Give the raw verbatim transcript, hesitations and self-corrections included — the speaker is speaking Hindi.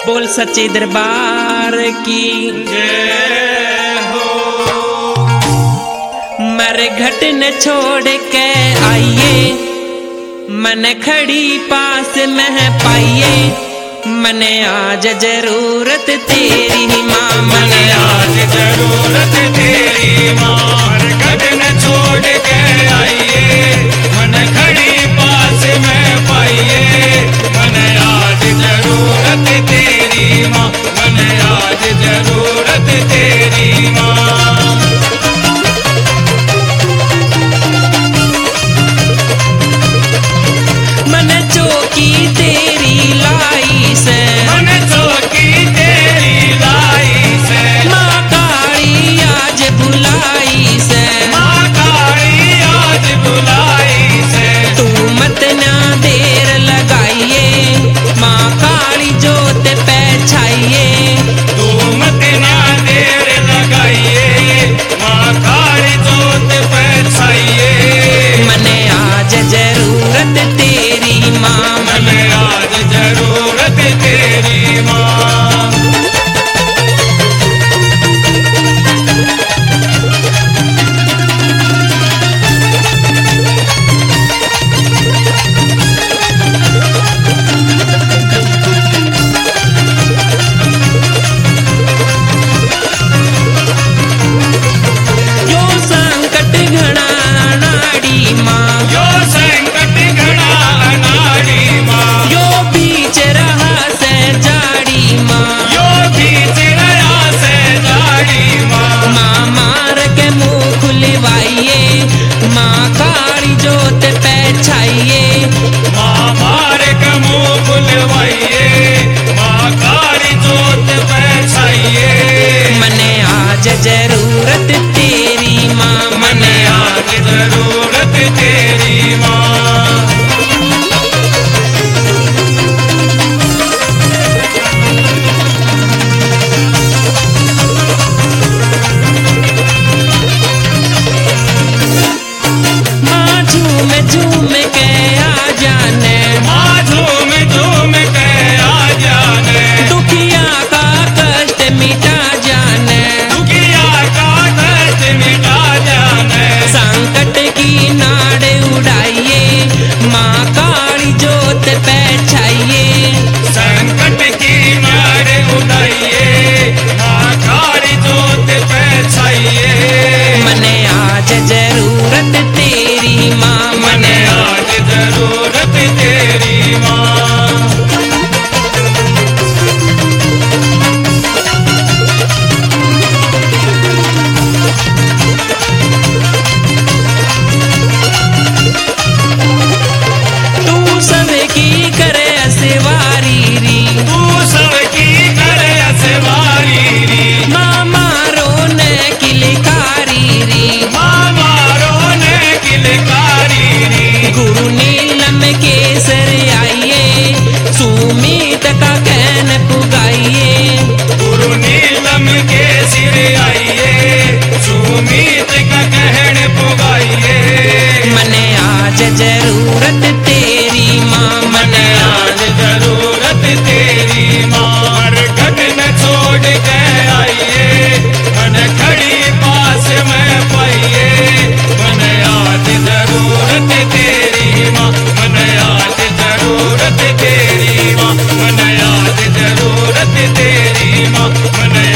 बोल सच्चे दरबार की जय हो। मर घट न छोड़ के आइए, मन खड़ी पास में पाइए, मने आज जरूरत तेरी माँ, मने आज जरूरत तेरी माँ। मर घट न छोड़ के आइए, मन खड़ी पास में पाइए, मने आज जरूरत तेरी माँ, मने आज जरूरत तेरी माँ। मन चौकी तेरी लाई से, मन चौकी तेरी लाई से, माँ काली आज बुलाई से, माँ काली आज बुलाई से। तू मत ना देर लगाइए, माँ काली जोत पे छाइए, तू मत ना देर लगाइए, माँ काली जोत पे छाइए। मने आज जरूरत तेरी माँ, मने आज जरूरत तेरी माँ। यो संकट घना नाड़ी माँ, यो संकट घना अनाड़ी माँ, यो बीच रहा से जाड़ी माँ, यो बीच रहा से जाड़ी माँ। माँ मार के मुँह खुलवाइए, माँ काली जोत पे छाइए, माँ मार के मुँह खुलवाइए, माँ काली जोत पे छाइए। मने आज जरूरत तेरी माँ, मने आज जरूरत तेरी माँ। माँ झूम झूम के आ जाने, माँ झूम झूम के आ जाने, दुखिया का कष्ट मिटा जाने, दुखिया का दर्द मिटा जाने। संकट की नाड़ उड़ाइए, माँ काली जोत पे छाइए, संकट की नाड़ उड़ाइए, माँ काली जोत पे छाइए। मने आज जरूरत तेरी माँ, मने आज जरूरत तेरी माँ। तू सबकी करे असवारी री, तू सबकी करे असवारी री, माँ मारो ने किलकारी री, माँ मारो ने किलकारी री। गुरु नीलम केसर आइए, सुमित का कहन पुगाइए, गुरु नीलम के सिर आइए, सुमित का कहन पुगाइए। मने आज जरूरत तेरी माँ, मने आज जरूरत तेरी माँ। मर घट न छोड़ के आइए, मन खड़ी पास में पाइए, मने आज जरूरत तेरी माँ, मने आज जरूरत तेरी माँ, मने आज जरूरत तेरी माँ, मने